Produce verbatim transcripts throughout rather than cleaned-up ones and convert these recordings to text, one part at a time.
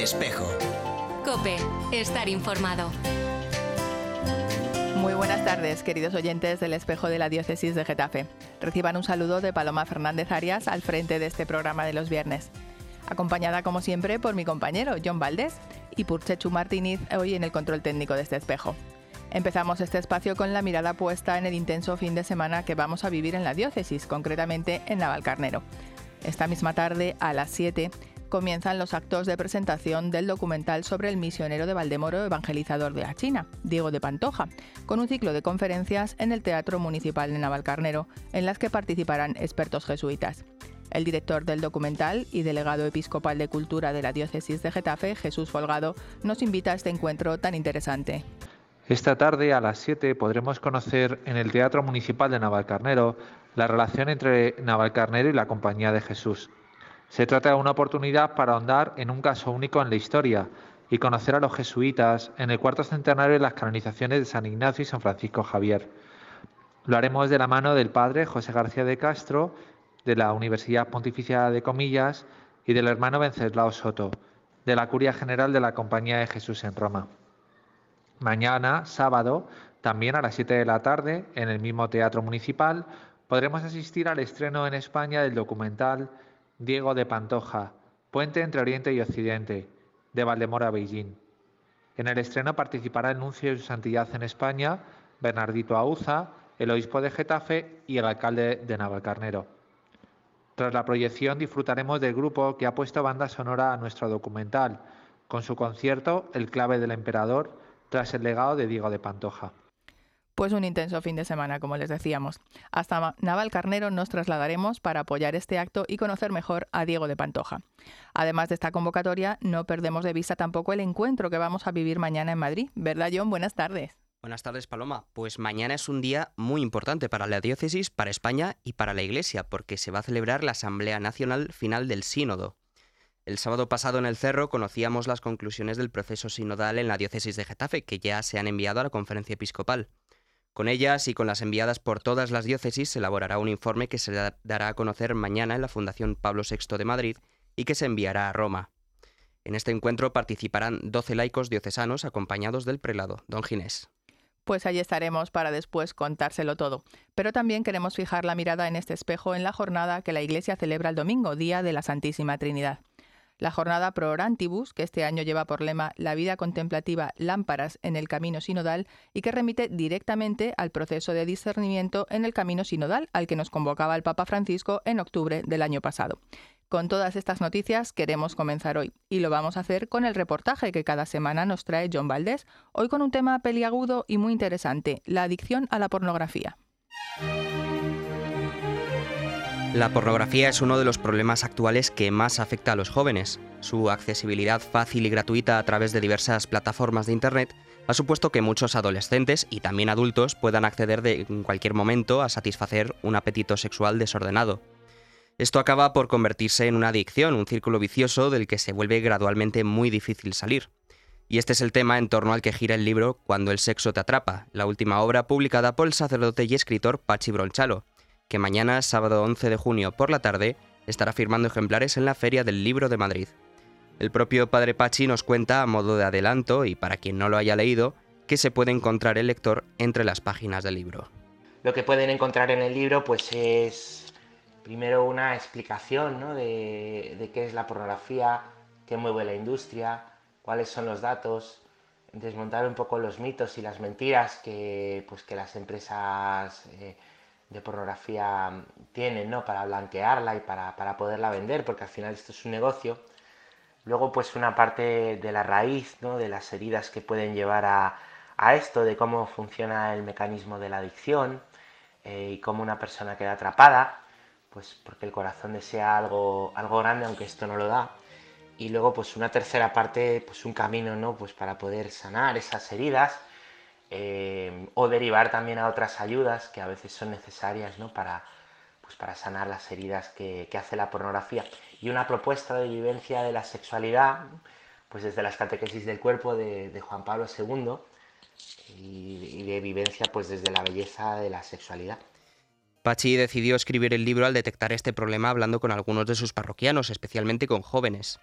Espejo. COPE. Estar informado. Muy buenas tardes, queridos oyentes del Espejo de la Diócesis de Getafe. Reciban un saludo de Paloma Fernández Arias al frente de este programa de los viernes. Acompañada, como siempre, por mi compañero John Valdés y por Chechu Martínez, hoy en el control técnico de este espejo. Empezamos este espacio con la mirada puesta en el intenso fin de semana que vamos a vivir en la diócesis, concretamente en Navalcarnero. Esta misma tarde, a las siete, comienzan los actos de presentación del documental sobre el misionero de Valdemoro evangelizador de la China, Diego de Pantoja, con un ciclo de conferencias en el Teatro Municipal de Navalcarnero, en las que participarán expertos jesuitas. El director del documental y delegado episcopal de Cultura de la Diócesis de Getafe, Jesús Folgado, nos invita a este encuentro tan interesante. Esta tarde a las siete podremos conocer en el Teatro Municipal de Navalcarnero la relación entre Navalcarnero y la Compañía de Jesús. Se trata de una oportunidad para ahondar en un caso único en la historia y conocer a los jesuitas en el cuarto centenario de las canonizaciones de San Ignacio y San Francisco Javier. Lo haremos de la mano del padre José García de Castro, de la Universidad Pontificia de Comillas y del hermano Venceslao Soto, de la Curia General de la Compañía de Jesús en Roma. Mañana, sábado, también a las siete de la tarde, en el mismo Teatro Municipal, podremos asistir al estreno en España del documental Diego de Pantoja, Puente entre Oriente y Occidente, de Valdemoro a Beijing. En el estreno participará el nuncio de su santidad en España, Bernardito Auza, el obispo de Getafe y el alcalde de Navalcarnero. Tras la proyección disfrutaremos del grupo que ha puesto banda sonora a nuestro documental, con su concierto El clave del emperador, tras el legado de Diego de Pantoja. Pues un intenso fin de semana, como les decíamos. Hasta Navalcarnero nos trasladaremos para apoyar este acto y conocer mejor a Diego de Pantoja. Además de esta convocatoria, no perdemos de vista tampoco el encuentro que vamos a vivir mañana en Madrid. ¿Verdad, John? Buenas tardes. Buenas tardes, Paloma. Pues mañana es un día muy importante para la diócesis, para España y para la Iglesia, porque se va a celebrar la Asamblea Nacional Final del Sínodo. El sábado pasado en el Cerro conocíamos las conclusiones del proceso sinodal en la diócesis de Getafe, que ya se han enviado a la Conferencia Episcopal. Con ellas y con las enviadas por todas las diócesis se elaborará un informe que se dará a conocer mañana en la Fundación Pablo sexto de Madrid y que se enviará a Roma. En este encuentro participarán doce laicos diocesanos acompañados del prelado, don Ginés. Pues allí estaremos para después contárselo todo. Pero también queremos fijar la mirada en este espejo en la jornada que la Iglesia celebra el domingo, Día de la Santísima Trinidad. La jornada Pro Orantibus, que este año lleva por lema La vida contemplativa, lámparas en el camino sinodal, y que remite directamente al proceso de discernimiento en el camino sinodal al que nos convocaba el Papa Francisco en octubre del año pasado. Con todas estas noticias queremos comenzar hoy, y lo vamos a hacer con el reportaje que cada semana nos trae John Valdés, hoy con un tema peliagudo y muy interesante, la adicción a la pornografía. La pornografía es uno de los problemas actuales que más afecta a los jóvenes. Su accesibilidad fácil y gratuita a través de diversas plataformas de Internet ha supuesto que muchos adolescentes y también adultos puedan acceder de en cualquier momento a satisfacer un apetito sexual desordenado. Esto acaba por convertirse en una adicción, un círculo vicioso del que se vuelve gradualmente muy difícil salir. Y este es el tema en torno al que gira el libro Cuando el sexo te atrapa, la última obra publicada por el sacerdote y escritor Pachi Bronchalo, que mañana, sábado once de junio por la tarde, estará firmando ejemplares en la Feria del Libro de Madrid. El propio padre Pachi nos cuenta, a modo de adelanto, y para quien no lo haya leído, que se puede encontrar el lector entre las páginas del libro. Lo que pueden encontrar en el libro pues es, primero, una explicación, ¿no?, de, de qué es la pornografía, qué mueve la industria, cuáles son los datos, desmontar un poco los mitos y las mentiras que, pues, que las empresas Eh, de pornografía tienen, ¿no?, para blanquearla y para, para poderla vender, porque al final esto es un negocio. Luego, pues una parte de la raíz, ¿no?, de las heridas que pueden llevar a, a esto, de cómo funciona el mecanismo de la adicción eh, y cómo una persona queda atrapada, pues porque el corazón desea algo, algo grande, aunque esto no lo da. Y luego, pues una tercera parte, pues un camino, ¿no?, pues para poder sanar esas heridas, Eh, o derivar también a otras ayudas que a veces son necesarias, ¿no?, para, pues para sanar las heridas que, que hace la pornografía. Y una propuesta de vivencia de la sexualidad, pues desde las catequesis del cuerpo de, de Juan Pablo segundo, y, y de vivencia pues desde la belleza de la sexualidad. Pachi decidió escribir el libro al detectar este problema hablando con algunos de sus parroquianos, especialmente con jóvenes.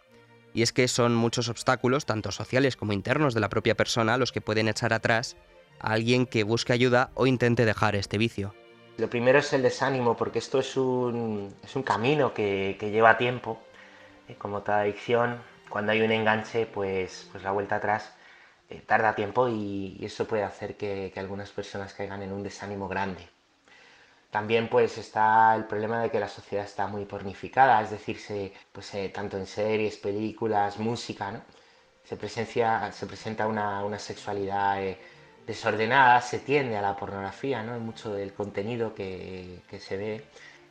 Y es que son muchos obstáculos, tanto sociales como internos de la propia persona, los que pueden echar atrás a alguien que busque ayuda o intente dejar este vicio. Lo primero es el desánimo, porque esto es un, es un camino que, que lleva tiempo. Eh, como toda adicción, cuando hay un enganche, pues, pues la vuelta atrás eh, tarda tiempo y, y eso puede hacer que, que algunas personas caigan en un desánimo grande. También pues está el problema de que la sociedad está muy pornificada, es decir, se, pues, eh, tanto en series, películas, música, ¿no? Se, presencia, se presenta una, una sexualidad eh, desordenada, se tiende a la pornografía, ¿no? Mucho del contenido que, que se ve.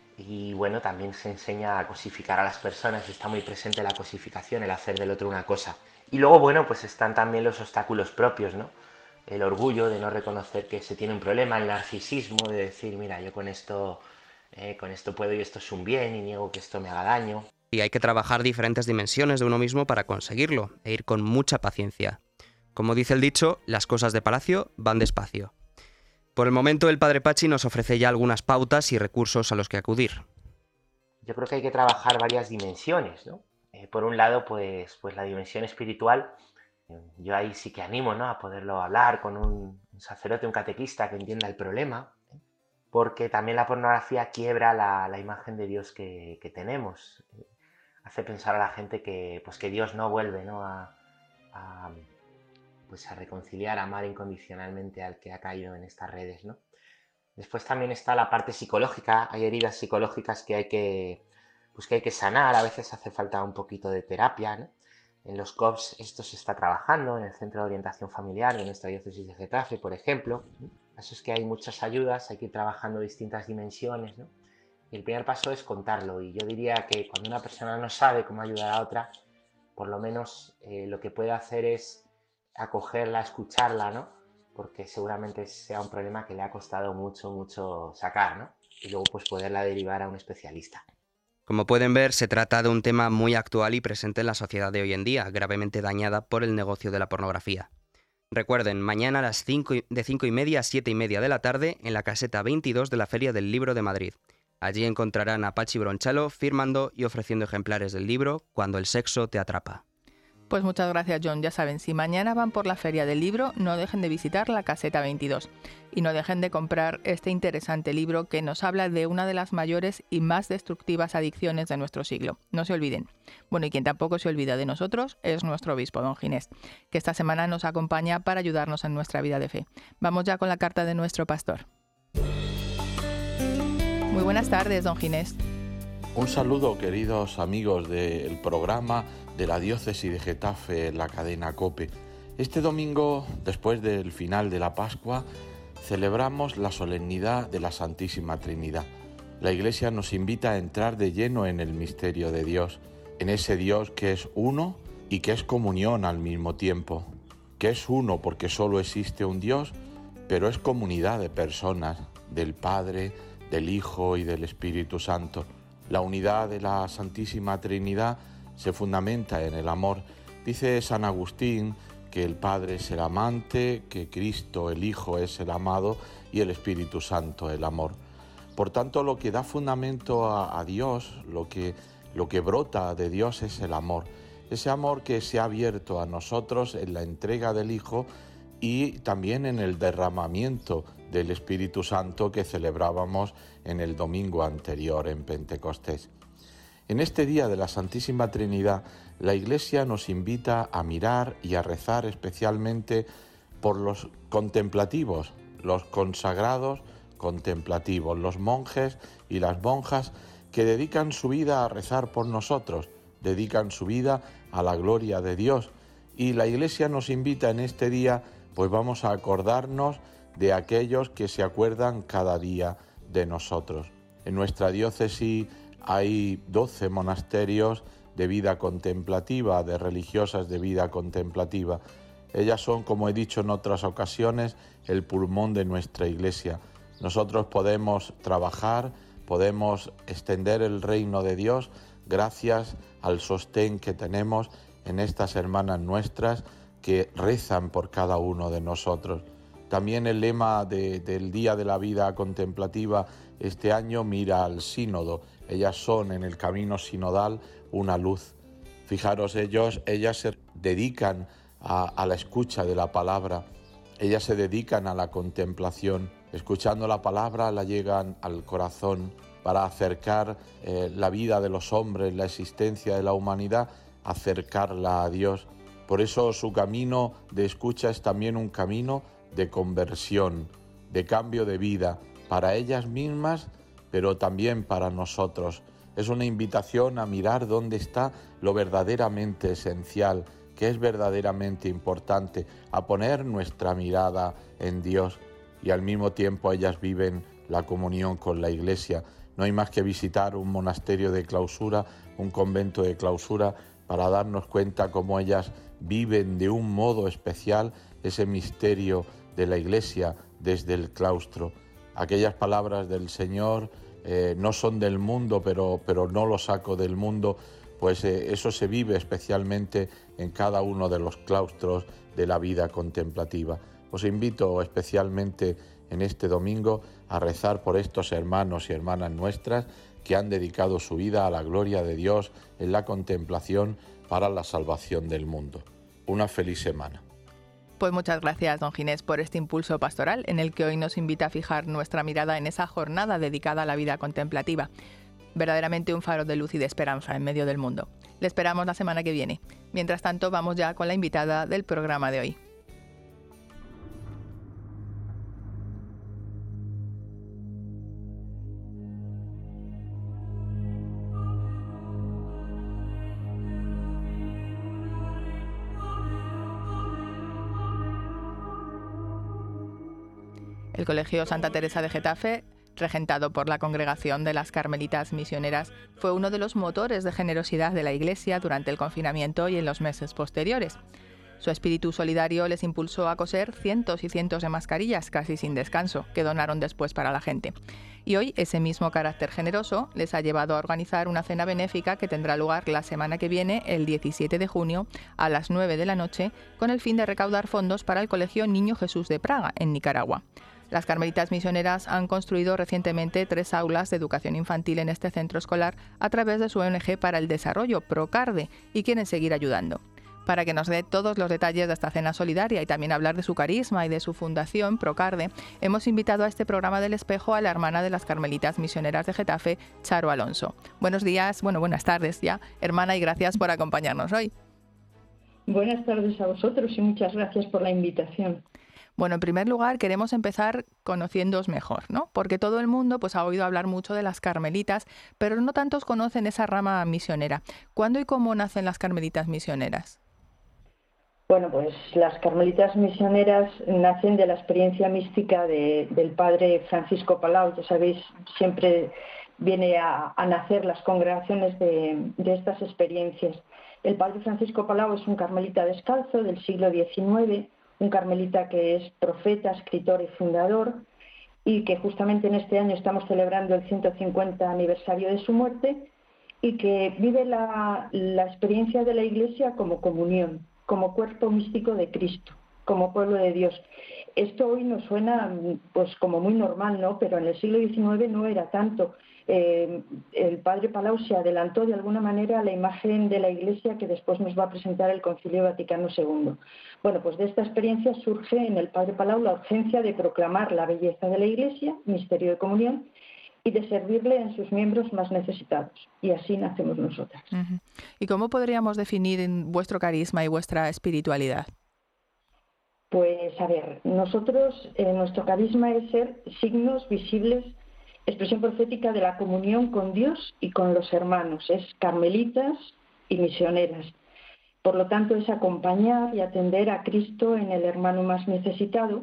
Y bueno, también se enseña a cosificar a las personas, está muy presente la cosificación, el hacer del otro una cosa. Y luego, bueno, pues están también los obstáculos propios, ¿no? El orgullo de no reconocer que se tiene un problema, el narcisismo de decir, mira, yo con esto, eh, con esto puedo y esto es un bien y niego que esto me haga daño. Y hay que trabajar diferentes dimensiones de uno mismo para conseguirlo, e ir con mucha paciencia. Como dice el dicho, las cosas de palacio van despacio. Por el momento, el Padre Pachi nos ofrece ya algunas pautas y recursos a los que acudir. Yo creo que hay que trabajar varias dimensiones, ¿no? Eh, por un lado, pues, pues la dimensión espiritual. Yo ahí sí que animo, ¿no?, a poderlo hablar con un, un sacerdote, un catequista que entienda el problema, ¿eh? Porque también la pornografía quiebra la, la imagen de Dios que, que tenemos. Hace pensar a la gente que, pues, que Dios no vuelve, ¿no?, a, a, pues, a reconciliar, a amar incondicionalmente al que ha caído en estas redes, ¿no? Después también está la parte psicológica. Hay heridas psicológicas que hay que, pues, que hay que sanar. A veces hace falta un poquito de terapia, ¿no? En los C O P S esto se está trabajando, en el Centro de Orientación Familiar de nuestra diócesis de Getafe, por ejemplo. Eso es que hay muchas ayudas, hay que ir trabajando distintas dimensiones, ¿no? Y el primer paso es contarlo. Y yo diría que cuando una persona no sabe cómo ayudar a otra, por lo menos eh, lo que puede hacer es acogerla, escucharla, ¿no? Porque seguramente sea un problema que le ha costado mucho, mucho sacar, ¿no? Y luego pues poderla derivar a un especialista. Como pueden ver, se trata de un tema muy actual y presente en la sociedad de hoy en día, gravemente dañada por el negocio de la pornografía. Recuerden, mañana a las cinco y, de cinco y media a siete y media de la tarde en la caseta veintidós de la Feria del Libro de Madrid. Allí encontrarán a Pachi Bronchalo firmando y ofreciendo ejemplares del libro Cuando el sexo te atrapa. Pues muchas gracias, John. Ya saben, si mañana van por la Feria del Libro, no dejen de visitar la caseta veintidós y no dejen de comprar este interesante libro que nos habla de una de las mayores y más destructivas adicciones de nuestro siglo. No se olviden. Bueno, y quien tampoco se olvida de nosotros es nuestro obispo, don Ginés, que esta semana nos acompaña para ayudarnos en nuestra vida de fe. Vamos ya con la carta de nuestro pastor. Muy buenas tardes, don Ginés. Un saludo, queridos amigos del programa de la diócesis de Getafe, la cadena COPE. Este domingo, después del final de la Pascua, celebramos la solemnidad de la Santísima Trinidad. La Iglesia nos invita a entrar de lleno en el misterio de Dios, en ese Dios que es uno y que es comunión al mismo tiempo, que es uno porque solo existe un Dios, pero es comunidad de personas, del Padre, del Hijo y del Espíritu Santo. La unidad de la Santísima Trinidad se fundamenta en el amor. Dice San Agustín que el Padre es el amante, que Cristo, el Hijo, es el amado y el Espíritu Santo el amor. Por tanto, lo que da fundamento a, a Dios, lo que, lo que brota de Dios es el amor. Ese amor que se ha abierto a nosotros en la entrega del Hijo y también en el derramamiento del Espíritu Santo que celebrábamos en el domingo anterior, en Pentecostés. En este día de la Santísima Trinidad, la Iglesia nos invita a mirar y a rezar especialmente por los contemplativos, los consagrados contemplativos, los monjes y las monjas que dedican su vida a rezar por nosotros, dedican su vida a la gloria de Dios. Y la Iglesia nos invita en este día, pues vamos a acordarnos de aquellos que se acuerdan cada día de nosotros. En nuestra diócesis hay doce monasterios de vida contemplativa, de religiosas de vida contemplativa. Ellas son, como he dicho en otras ocasiones, el pulmón de nuestra Iglesia. Nosotros podemos trabajar, podemos extender el reino de Dios gracias al sostén que tenemos en estas hermanas nuestras que rezan por cada uno de nosotros. También el lema de, del Día de la Vida Contemplativa este año mira al sínodo. Ellas son en el camino sinodal una luz. Fijaros, ellos, ellas se dedican a, a la escucha de la palabra, ellas se dedican a la contemplación. Escuchando la palabra la llegan al corazón para acercar eh, la vida de los hombres, la existencia de la humanidad, acercarla a Dios. Por eso su camino de escucha es también un camino de conversión, de cambio de vida, para ellas mismas, pero también para nosotros. Es una invitación a mirar dónde está lo verdaderamente esencial, que es verdaderamente importante, a poner nuestra mirada en Dios, y al mismo tiempo ellas viven la comunión con la Iglesia. No hay más que visitar un monasterio de clausura, un convento de clausura, para darnos cuenta cómo ellas viven de un modo especial ese misterio de la Iglesia desde el claustro. Aquellas palabras del Señor eh, no son del mundo, pero, pero no lo saco del mundo, pues eh, eso se vive especialmente en cada uno de los claustros de la vida contemplativa. Os invito especialmente en este domingo a rezar por estos hermanos y hermanas nuestras que han dedicado su vida a la gloria de Dios en la contemplación para la salvación del mundo. Una feliz semana. Pues muchas gracias, don Ginés, por este impulso pastoral en el que hoy nos invita a fijar nuestra mirada en esa jornada dedicada a la vida contemplativa. Verdaderamente un faro de luz y de esperanza en medio del mundo. Le esperamos la semana que viene. Mientras tanto, vamos ya con la invitada del programa de hoy. El Colegio Santa Teresa de Getafe, regentado por la Congregación de las Carmelitas Misioneras, fue uno de los motores de generosidad de la Iglesia durante el confinamiento y en los meses posteriores. Su espíritu solidario les impulsó a coser cientos y cientos de mascarillas, casi sin descanso, que donaron después para la gente. Y hoy ese mismo carácter generoso les ha llevado a organizar una cena benéfica que tendrá lugar la semana que viene, el diecisiete de junio, a las nueve de la noche, con el fin de recaudar fondos para el Colegio Niño Jesús de Praga, en Nicaragua. Las Carmelitas Misioneras han construido recientemente tres aulas de educación infantil en este centro escolar a través de su O N G para el desarrollo, Procarde, y quieren seguir ayudando. Para que nos dé todos los detalles de esta cena solidaria y también hablar de su carisma y de su fundación, Procarde, hemos invitado a este programa del Espejo a la hermana de las Carmelitas Misioneras de Getafe, Charo Alonso. Buenos días, bueno, buenas tardes ya, hermana, y gracias por acompañarnos hoy. Buenas tardes a vosotros y muchas gracias por la invitación. Bueno, en primer lugar queremos empezar conociéndoos mejor, ¿no? Porque todo el mundo pues ha oído hablar mucho de las carmelitas, pero no tantos conocen esa rama misionera. ¿Cuándo y cómo nacen las Carmelitas Misioneras? Bueno, pues las Carmelitas Misioneras nacen de la experiencia mística de, del padre Francisco Palau. Ya sabéis, siempre viene a, a nacer las congregaciones de, de estas experiencias. El padre Francisco Palau es un carmelita descalzo del siglo diecinueve, un carmelita que es profeta, escritor y fundador, y que justamente en este año estamos celebrando el ciento cincuenta aniversario de su muerte, y que vive la, la experiencia de la Iglesia como comunión, como cuerpo místico de Cristo, como pueblo de Dios. Esto hoy nos suena pues como muy normal, ¿no? Pero en el siglo diecinueve no era tanto. Eh, el padre Palau se adelantó de alguna manera a la imagen de la Iglesia que después nos va a presentar el Concilio Vaticano segundo. Bueno, pues de esta experiencia surge en el padre Palau la urgencia de proclamar la belleza de la Iglesia, misterio de comunión, y de servirle en sus miembros más necesitados. Y así nacemos nosotras. Uh-huh. ¿Y cómo podríamos definir vuestro carisma y vuestra espiritualidad? Pues a ver, nosotros, eh, nuestro carisma es ser signos visibles, expresión profética de la comunión con Dios y con los hermanos. Es carmelitas y misioneras. Por lo tanto, es acompañar y atender a Cristo en el hermano más necesitado.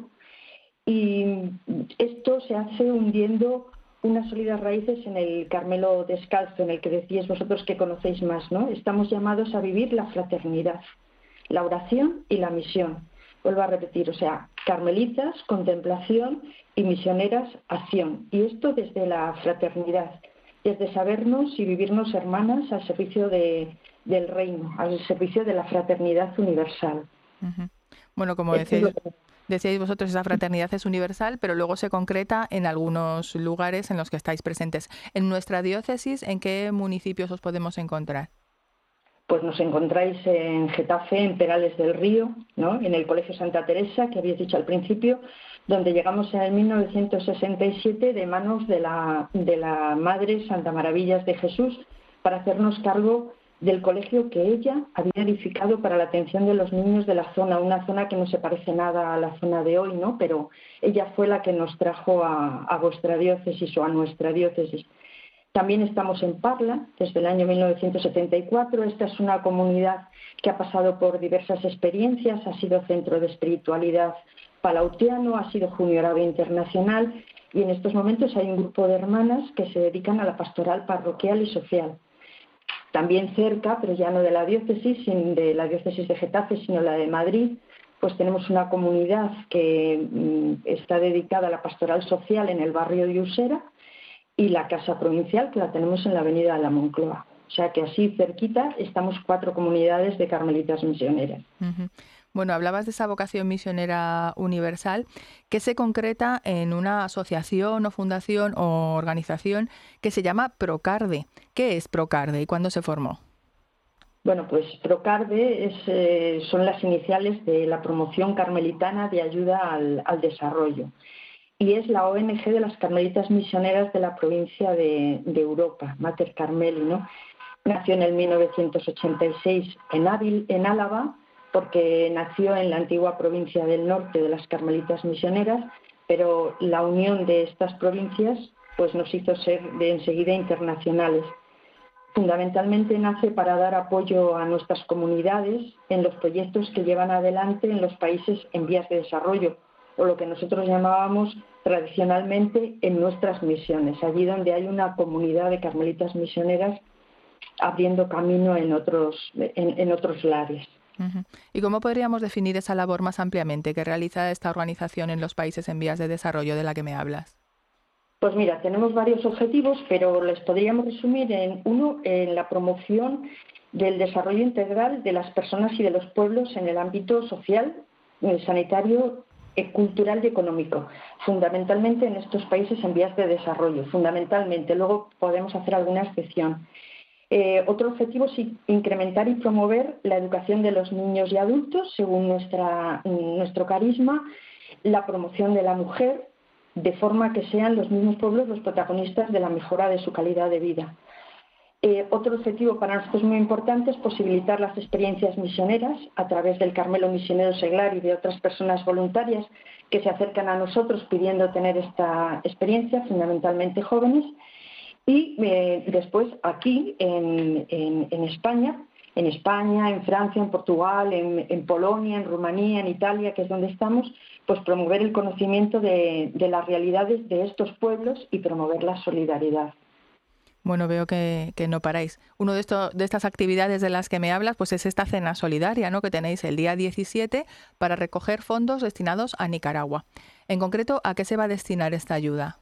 Y esto se hace hundiendo unas sólidas raíces en el Carmelo descalzo, en el que decíais vosotros que conocéis más, ¿no? Estamos llamados a vivir la fraternidad, la oración y la misión. Vuelvo a repetir, o sea, carmelitas, contemplación, y misioneras, acción. Y esto desde la fraternidad, desde sabernos y vivirnos hermanas al servicio de, del reino, al servicio de la fraternidad universal. Uh-huh. Bueno, como decíais, decíais vosotros, esa fraternidad es universal, pero luego se concreta en algunos lugares en los que estáis presentes. En nuestra diócesis, ¿en qué municipios os podemos encontrar? pues nos encontráis en Getafe, en Perales del Río, ¿no? En el Colegio Santa Teresa, que habéis dicho al principio, donde llegamos en el mil novecientos sesenta y siete de manos de la, de la Madre Santa Maravillas de Jesús, para hacernos cargo del colegio que ella había edificado para la atención de los niños de la zona, una zona que no se parece nada a la zona de hoy, ¿no? Pero ella fue la que nos trajo a, a vuestra diócesis o a nuestra diócesis. También estamos en Parla desde el año mil novecientos setenta y cuatro. Esta es una comunidad que ha pasado por diversas experiencias, ha sido centro de espiritualidad palautiano, ha sido Junior Ave Internacional, y en estos momentos hay un grupo de hermanas que se dedican a la pastoral parroquial y social. También cerca, pero ya no de la diócesis, de la diócesis de Getafe, sino la de Madrid, pues tenemos una comunidad que mm, está dedicada a la pastoral social en el barrio de Usera, y la Casa Provincial, que la tenemos en la avenida de la Moncloa. O sea que así cerquita estamos cuatro comunidades de carmelitas misioneras. Uh-huh. Bueno, hablabas de esa vocación misionera universal que se concreta en una asociación o fundación o organización que se llama Procarde. ¿Qué es Procarde y cuándo se formó? Bueno, pues Procarde es, eh, son las iniciales de la Promoción Carmelitana de Ayuda al, al Desarrollo. Y es la O N G de las Carmelitas Misioneras de la provincia de, de Europa, Mater Carmeli, ¿no? Nació en el mil novecientos ochenta y seis en, Ávil, en Álava, porque nació en la antigua provincia del norte de las Carmelitas Misioneras, pero la unión de estas provincias pues nos hizo ser de enseguida internacionales. Fundamentalmente nace para dar apoyo a nuestras comunidades en los proyectos que llevan adelante en los países en vías de desarrollo, o lo que nosotros llamábamos tradicionalmente en nuestras misiones, allí donde hay una comunidad de carmelitas misioneras abriendo camino en otros, en, en otros lares. Uh-huh. ¿Y cómo podríamos definir esa labor más ampliamente que realiza esta organización en los países en vías de desarrollo de la que me hablas? Pues mira, tenemos varios objetivos, pero les podríamos resumir en uno, en la promoción del desarrollo integral de las personas y de los pueblos en el ámbito social, sanitario, cultural y económico, fundamentalmente en estos países en vías de desarrollo, fundamentalmente. Luego podemos hacer alguna excepción. Eh, otro objetivo es incrementar y promover la educación de los niños y adultos según nuestra, nuestro carisma, la promoción de la mujer, de forma que sean los mismos pueblos los protagonistas de la mejora de su calidad de vida. Eh, otro objetivo para nosotros muy importante es posibilitar las experiencias misioneras a través del Carmelo Misionero Seglar y de otras personas voluntarias que se acercan a nosotros pidiendo tener esta experiencia, fundamentalmente jóvenes. Y eh, después aquí en, en, en España, en España, en Francia, en Portugal, en, en Polonia, en Rumanía, en Italia, que es donde estamos, pues promover el conocimiento de, de las realidades de estos pueblos y promover la solidaridad. Bueno, veo que, que no paráis. Uno de, esto, de estas actividades de las que me hablas pues es esta cena solidaria, ¿no?, que tenéis el día diecisiete para recoger fondos destinados a Nicaragua. En concreto, ¿a qué se va a destinar esta ayuda?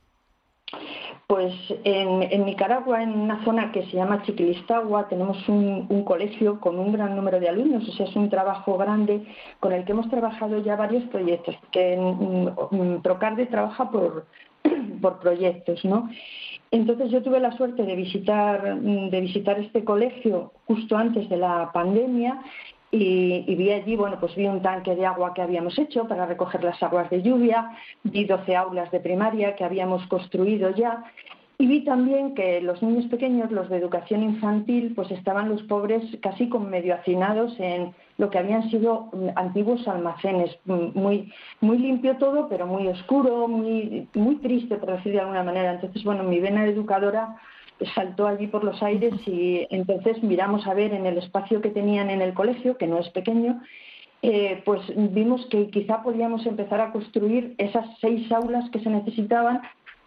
Pues en, en Nicaragua, en una zona que se llama Chiquilistagua, tenemos un, un colegio con un gran número de alumnos, o sea, es un trabajo grande con el que hemos trabajado ya varios proyectos, que en, en Procarde trabaja por, por proyectos, ¿no? Entonces yo tuve la suerte de visitar, de visitar este colegio justo antes de la pandemia y, y vi allí, bueno, pues vi un tanque de agua que habíamos hecho para recoger las aguas de lluvia, vi doce aulas de primaria que habíamos construido ya y vi también que los niños pequeños, los de educación infantil, pues estaban los pobres casi como medio hacinados en lo que habían sido antiguos almacenes, muy, muy limpio todo, pero muy oscuro, muy, muy triste, por decir de alguna manera. Entonces, bueno, mi vena educadora saltó allí por los aires y entonces miramos a ver en el espacio que tenían en el colegio, que no es pequeño, eh, pues vimos que quizá podíamos empezar a construir esas seis aulas que se necesitaban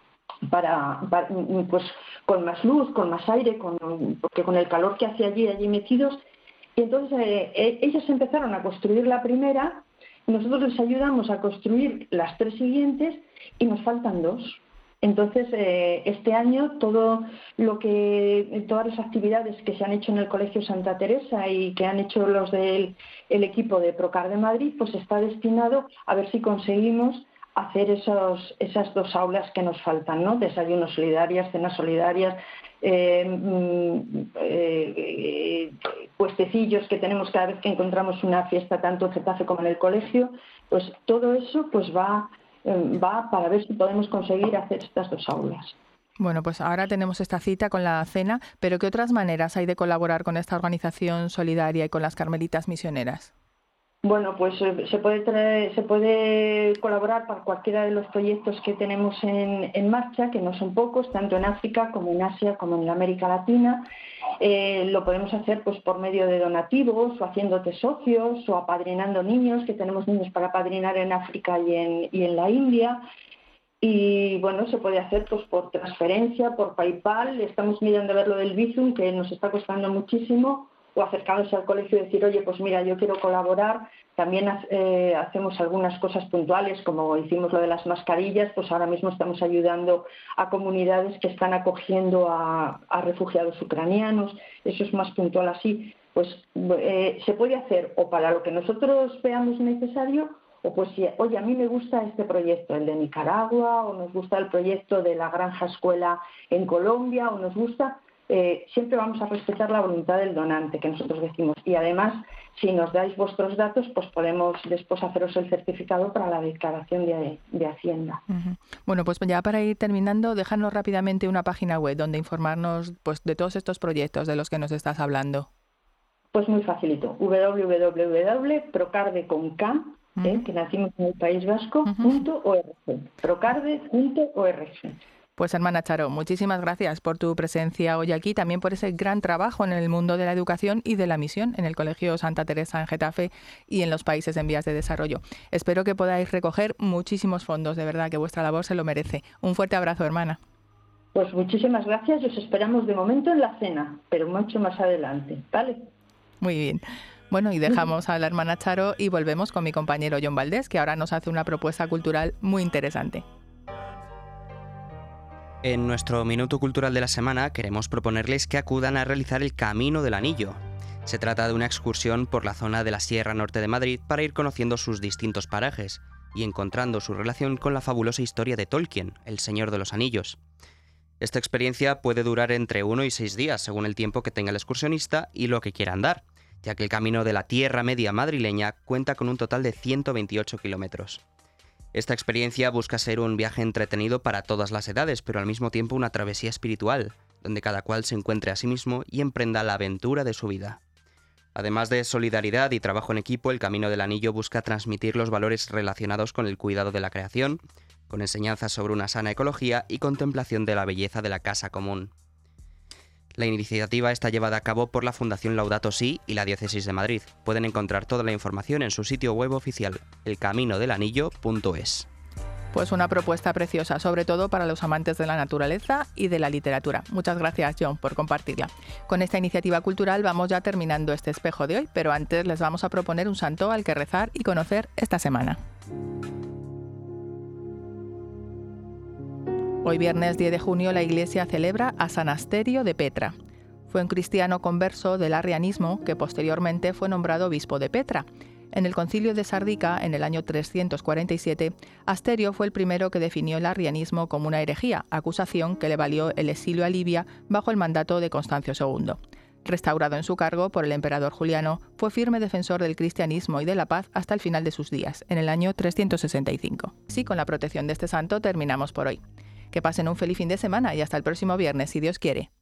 para, para pues con más luz, con más aire, con, porque con el calor que hace allí, allí metidos. Y entonces eh, ellos empezaron a construir la primera, nosotros les ayudamos a construir las tres siguientes y nos faltan dos. Entonces, eh, este año todo lo que, todas las actividades que se han hecho en el Colegio Santa Teresa y que han hecho los del el equipo de Procar de Madrid, pues está destinado a ver si conseguimos hacer esos, esas dos aulas que nos faltan, ¿no? Desayunos solidarios, cenas solidarias, eh, eh, puestecitos puestecillos que tenemos cada vez que encontramos una fiesta, tanto en Getafe como en el colegio, pues todo eso pues va, eh, va para ver si podemos conseguir hacer estas dos aulas. Bueno, pues ahora tenemos esta cita con la cena, pero ¿qué otras maneras hay de colaborar con esta organización solidaria y con las Carmelitas Misioneras? Bueno, pues se puede traer, se puede colaborar para cualquiera de los proyectos que tenemos en, en marcha, que no son pocos, tanto en África como en Asia como en la América Latina. Eh, lo podemos hacer pues por medio de donativos o haciéndote socios o apadrinando niños, que tenemos niños para apadrinar en África y en, y en la India. Y bueno, se puede hacer pues por transferencia, por PayPal. Estamos mirando a ver lo del Bizum, que nos está costando muchísimo, o acercándose al colegio y decir, oye, pues mira, yo quiero colaborar. También eh, hacemos algunas cosas puntuales, como hicimos lo de las mascarillas, pues ahora mismo estamos ayudando a comunidades que están acogiendo a, a refugiados ucranianos. Eso es más puntual así. Pues eh, se puede hacer o para lo que nosotros veamos necesario, o pues si, oye, a mí me gusta este proyecto, el de Nicaragua, o nos gusta el proyecto de la Granja Escuela en Colombia, o nos gusta... Eh, siempre vamos a respetar la voluntad del donante, que nosotros decimos. Y además, si nos dais vuestros datos, pues podemos después haceros el certificado para la declaración de, de Hacienda. Uh-huh. Bueno, pues ya para ir terminando, déjanos rápidamente una página web donde informarnos pues de todos estos proyectos de los que nos estás hablando. Pues muy facilito, doble u doble u doble u punto procarde con K, uh-huh. eh, que nacimos en el País Vasco, uh-huh. punto org, procarde punto org. Pues hermana Charo, muchísimas gracias por tu presencia hoy aquí, también por ese gran trabajo en el mundo de la educación y de la misión en el Colegio Santa Teresa en Getafe y en los países en vías de desarrollo. Espero que podáis recoger muchísimos fondos, de verdad que vuestra labor se lo merece. Un fuerte abrazo, hermana. Pues muchísimas gracias, os esperamos de momento en la cena, pero mucho más adelante, ¿vale? Muy bien. Bueno, y dejamos a la hermana Charo y volvemos con mi compañero John Valdés, que ahora nos hace una propuesta cultural muy interesante. En nuestro Minuto Cultural de la semana queremos proponerles que acudan a realizar el Camino del Anillo. Se trata de una excursión por la zona de la Sierra Norte de Madrid para ir conociendo sus distintos parajes y encontrando su relación con la fabulosa historia de Tolkien, el Señor de los Anillos. Esta experiencia puede durar entre uno y seis días según el tiempo que tenga el excursionista y lo que quiera andar, ya que el Camino de la Tierra Media madrileña cuenta con un total de ciento veintiocho kilómetros. Esta experiencia busca ser un viaje entretenido para todas las edades, pero al mismo tiempo una travesía espiritual, donde cada cual se encuentre a sí mismo y emprenda la aventura de su vida. Además de solidaridad y trabajo en equipo, el Camino del Anillo busca transmitir los valores relacionados con el cuidado de la creación, con enseñanzas sobre una sana ecología y contemplación de la belleza de la casa común. La iniciativa está llevada a cabo por la Fundación Laudato Si y la Diócesis de Madrid. Pueden encontrar toda la información en su sitio web oficial, el camino del anillo punto es. Pues una propuesta preciosa, sobre todo para los amantes de la naturaleza y de la literatura. Muchas gracias, John, por compartirla. Con esta iniciativa cultural vamos ya terminando este espejo de hoy, pero antes les vamos a proponer un santo al que rezar y conocer esta semana. Hoy viernes diez de junio la Iglesia celebra a San Asterio de Petra. Fue un cristiano converso del arrianismo que posteriormente fue nombrado obispo de Petra. En el concilio de Sardica, en el año trescientos cuarenta y siete, Asterio fue el primero que definió el arrianismo como una herejía, acusación que le valió el exilio a Libia bajo el mandato de Constancio segundo. Restaurado en su cargo por el emperador Juliano, fue firme defensor del cristianismo y de la paz hasta el final de sus días, en el año trescientos sesenta y cinco. Así, con la protección de este santo terminamos por hoy. Que pasen un feliz fin de semana y hasta el próximo viernes, si Dios quiere.